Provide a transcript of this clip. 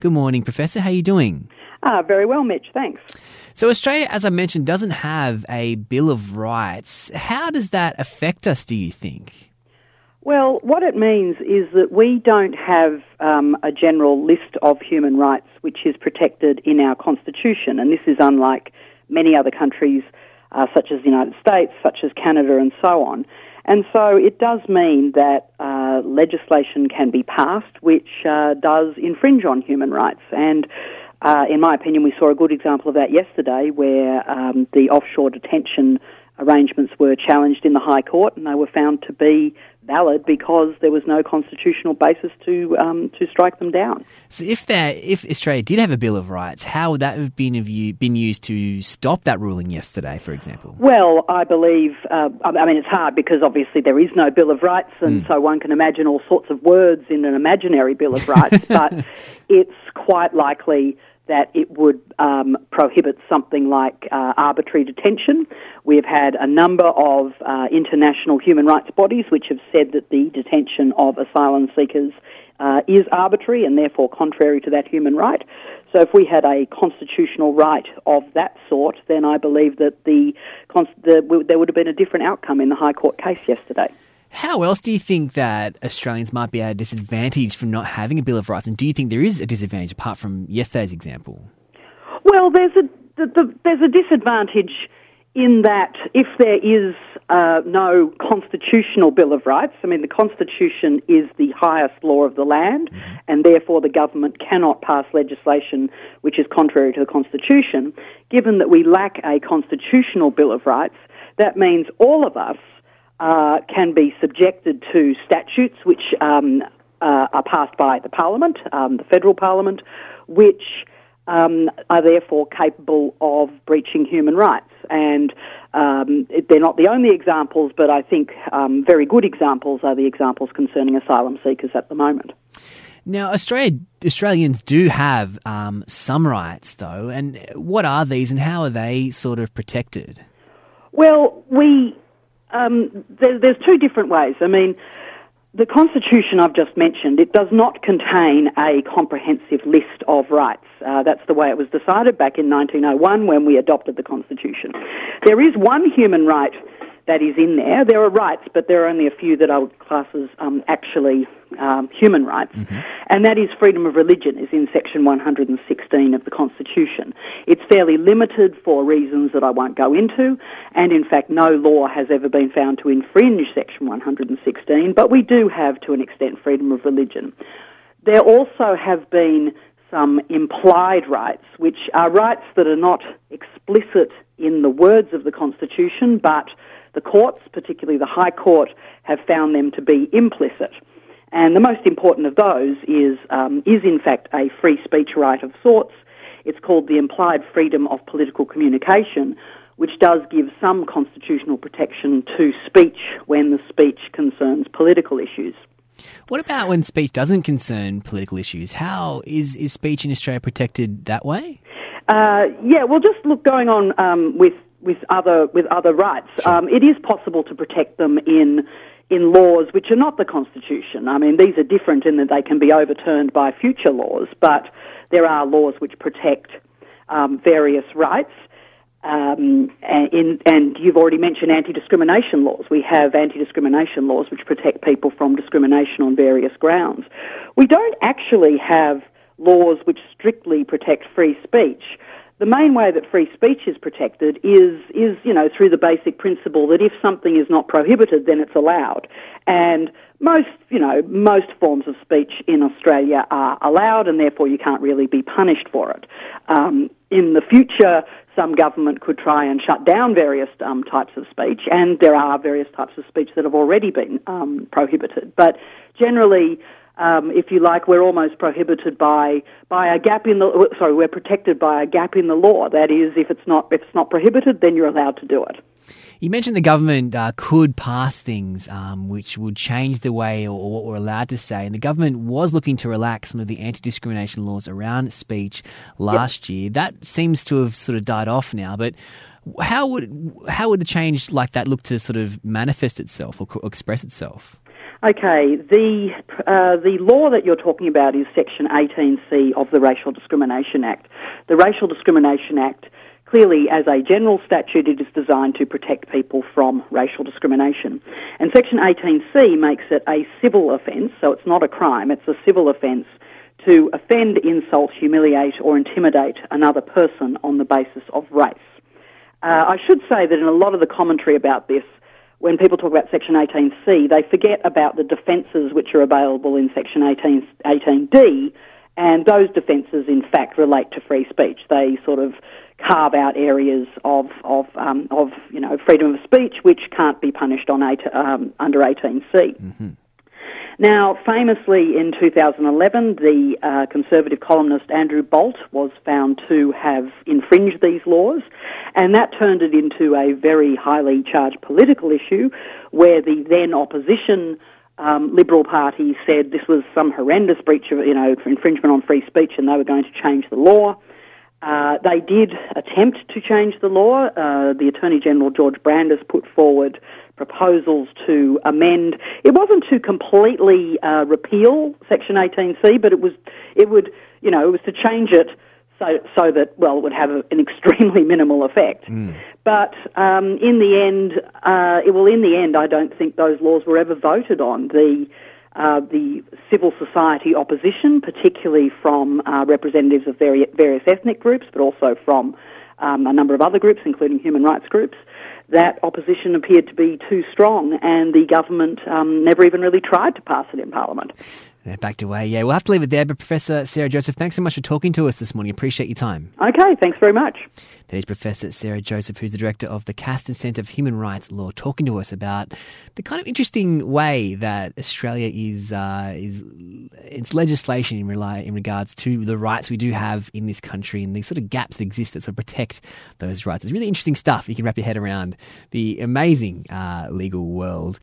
Good morning, Professor. How are you doing? Very well, Mitch. Thanks. So Australia, as I mentioned, doesn't have a Bill of Rights. How does that affect us, do you think? Well, what it means is that we don't have a general list of human rights which is protected in our Constitution, and this is unlike many other countries such as the United States, such as Canada and so on. And so it does mean that legislation can be passed which does infringe on human rights. And in my opinion, we saw a good example of that yesterday where the offshore detention arrangements were challenged in the High Court and they were found to be valid because there was no constitutional basis to strike them down. So if Australia did have a Bill of Rights, how would that have been used to stop that ruling yesterday, for example? Well, I believe, it's hard because obviously there is no Bill of Rights and so one can imagine all sorts of words in an imaginary Bill of Rights, but it's quite likely that it would prohibit something like arbitrary detention. We've had a number of international human rights bodies which have said that the detention of asylum seekers is arbitrary and therefore contrary to that human right. So if we had a constitutional right of that sort, then I believe that there would have been a different outcome in the High Court case yesterday. How else do you think that Australians might be at a disadvantage from not having a Bill of Rights? And do you think there is a disadvantage apart from yesterday's example? Well, there's a disadvantage in that if there is no constitutional Bill of Rights, the Constitution is the highest law of the land, and therefore the government cannot pass legislation which is contrary to the Constitution. Given that we lack a constitutional Bill of Rights, that means all of us can be subjected to statutes which are passed by the Parliament, the federal Parliament, which are therefore capable of breaching human rights. And they're not the only examples, but I think very good examples are the examples concerning asylum seekers at the moment. Now, Australians do have some rights, though, and what are these and how are they sort of protected? Well, there's two different ways. The Constitution I've just mentioned, it does not contain a comprehensive list of rights. That's the way it was decided back in 1901 when we adopted the Constitution. There is one human right that is in there. There are rights, but there are only a few that I would class as actually human rights, and that is freedom of religion, is in Section 116 of the Constitution. It's fairly limited for reasons that I won't go into, and in fact no law has ever been found to infringe Section 116, but we do have, to an extent, freedom of religion. There also have been some implied rights, which are rights that are not explicit in the words of the Constitution, but the courts, particularly the High Court, have found them to be implicit. And the most important of those is in fact a free speech right of sorts. It's called the implied freedom of political communication, which does give some constitutional protection to speech when the speech concerns political issues. What about when speech doesn't concern political issues? How is speech in Australia protected that way? Just look going on with other rights. Sure. It is possible to protect them in laws which are not the Constitution. These are different in that they can be overturned by future laws, but there are laws which protect various rights. And you've already mentioned anti-discrimination laws. We have anti-discrimination laws which protect people from discrimination on various grounds. We don't actually have laws which strictly protect free speech. The main way that free speech is protected is through the basic principle that if something is not prohibited, then it's allowed. And most forms of speech in Australia are allowed, and therefore you can't really be punished for it. In the future, some government could try and shut down various types of speech, and there are various types of speech that have already been prohibited. But generally, if you like, we're almost prohibited by a gap in the. We're protected by a gap in the law. That is, if it's not prohibited, then you're allowed to do it. You mentioned the government could pass things which would change the way or what we're allowed to say, and the government was looking to relax some of the anti-discrimination laws around speech last year. That seems to have sort of died off now, but how would the change like that look to sort of manifest itself or express itself? Okay, the law that you're talking about is Section 18C of the Racial Discrimination Act. The Racial Discrimination Act, clearly as a general statute, it is designed to protect people from racial discrimination. And Section 18C makes it a civil offence, so it's not a crime, it's a civil offence to offend, insult, humiliate or intimidate another person on the basis of race. I should say that in a lot of the commentary about this, when people talk about Section 18C, they forget about the defences which are available in Section 18D, and those defences, in fact, relate to free speech. They sort of carve out areas of freedom of speech which can't be punished on under 18C. Mm-hmm. Now, famously, in 2011, the conservative columnist Andrew Bolt was found to have infringed these laws, and that turned it into a very highly charged political issue where the then opposition Liberal Party said this was some horrendous breach of, infringement on free speech, and they were going to change the law. They did attempt to change the law. The Attorney General, George Brandis, put forward proposals to amend. It wasn't to completely repeal Section 18C, but it was to change it so that, well, it would have an extremely minimal effect. Mm. But in the end, I don't think those laws were ever voted on. The civil society opposition, particularly from representatives of various ethnic groups, but also from a number of other groups, including human rights groups, that opposition appeared to be too strong, and the government never even really tried to pass it in Parliament. They're backed away. Yeah, we'll have to leave it there. But Professor Sarah Joseph, thanks so much for talking to us this morning. Appreciate your time. Okay, thanks very much. That is Professor Sarah Joseph, who's the director of the Castan Centre for Human Rights Law, talking to us about the kind of interesting way that Australia is its legislation in regards to the rights we do have in this country and these sort of gaps that exist that sort of protect those rights. It's really interesting stuff. You can wrap your head around the amazing legal world.